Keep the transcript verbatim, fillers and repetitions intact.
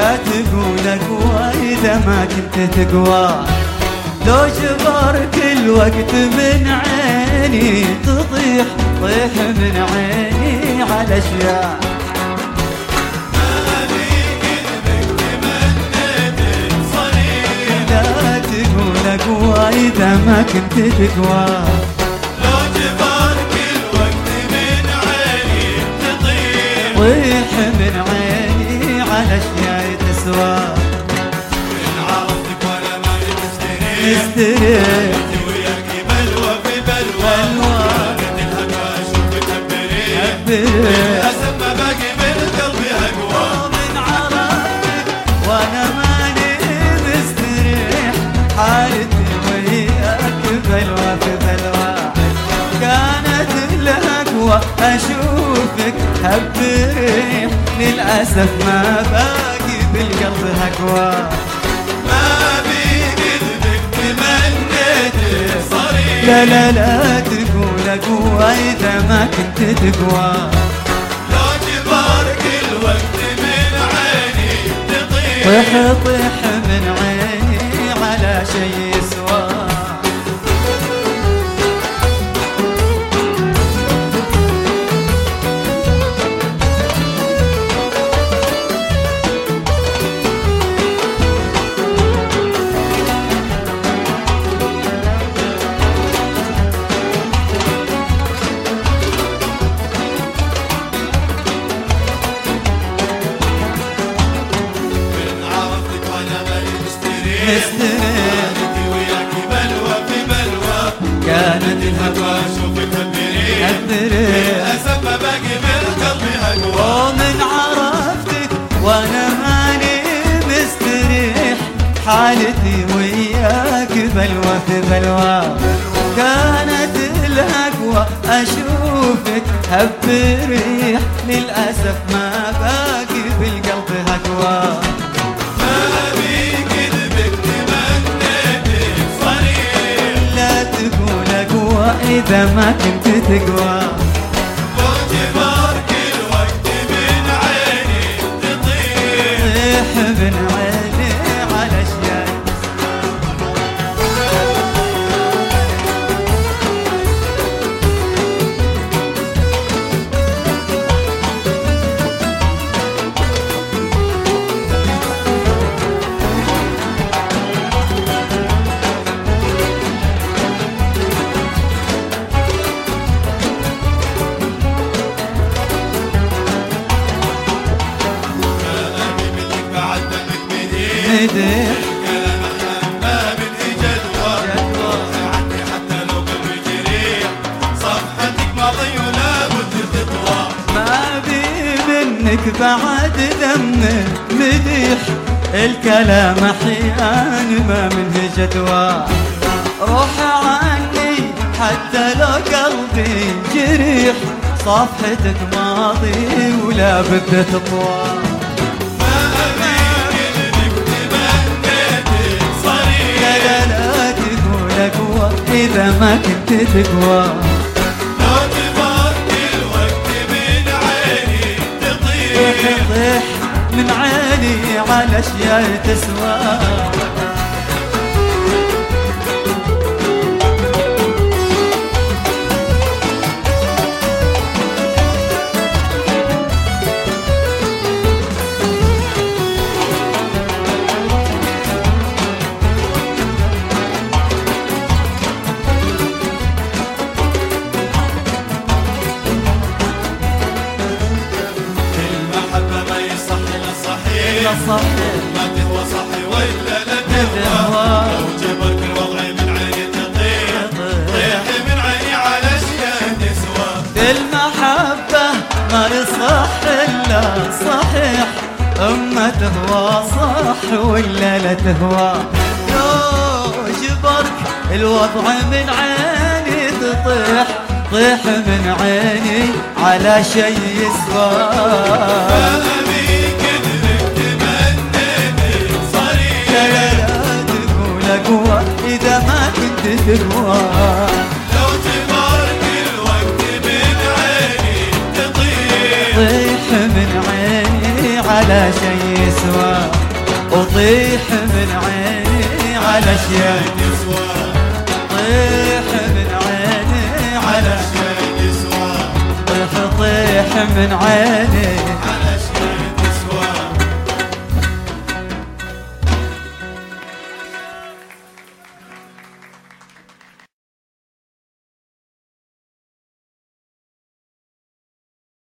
لا تقول اقوى اذا ما كنت تقوى. لو جبر كل وقت من عيني تطيح طيح من عيني على اشياء. ما بي قلبك تمنيت صريح. لا تقول اقوى اذا ما كنت تقوى. لو جبر كل وقت من عيني تطيح طيح من عيني على اشياء تسوى. من عرفتك وانا ماني مستريح. مستريح انت وياكي بلوى في بلوى. كانت الهوى اشوفك بريح. للاسف ما باقي من قلبي اقوى. من عرفتك وانا ماني مستريح. حالتي وياك بلوى في بلوى. كانت الهقوى اشوفك هبريح. للاسف ما باقي بالقلب هقوى. ما بي قلبك تمنيت صريح. لا لا لا تقول اقوى اذا ما كنت تقوى. لو جبر كل وقت من عيني تطيح. طيح طيح من عيني على شي يسوى. من عرفتك وانا ماني مستريح. مستريح انت وياكي بلوى في بلوى. كانت الهوى اشوفك بريح. هبريح. للاسف ما باقي من قلبي اقوى. ومن عرفتك وانا ماني مستريح. حالتي وياك بلوى في بلوى. كانت الهقوى اشوفك هبريح. للاسف ما باقي بالقلب هقوى. ما بي قلبك تمنيت صريح. لا تقول اقوى اذا ما كنت تقوى. لو جبر كل وقت من عيني تطيح. طيح من عيني على اشياء. أبي منك بعد دمك بديح. مديح الكلام أحلام ما منه جدوى. عني حتى لو قلبي جريح. صفحتك ماضي ولا بد تطوى. ما بي منك بعد دمه مديح. الكلام احيان ما منه جدوى. روح عني حتى لو قلبي جريح. صفحتك ماضي ولا بد تطوى. ما أبي قلبك تمنيت صريح. لا لا لا تقول اقوى اذا ما كنت تقوى. لو جبر كل وقت من عيني طيح تطيح. طيح من عيني على اشياء تسوى. المحبة ما يصح إلا صحيح. لا صحيح ما تهوى صحي ولا لا تهوى. تهوى. لو جبرك الوضع من عيني تطيح. طيح من عيني على اشياء تسوى. المحبة ما يصح إلا صحيح. أما تهوى صح ولا لا تهوى. لو جبرك الوضع من عيني تطيح. طيح من عيني على شي يسوى. أبي قدرك تمنيت صريح. لا لا لا تقول أقوى إذا ما كنت تقوى. لو جبرك الوقت من عيني تطيح. طيح من عيني على شي تسوى وطيح من عيني على اشياء تسوى طيح من عيني على على شيء تسوى طيح طيح من عيني على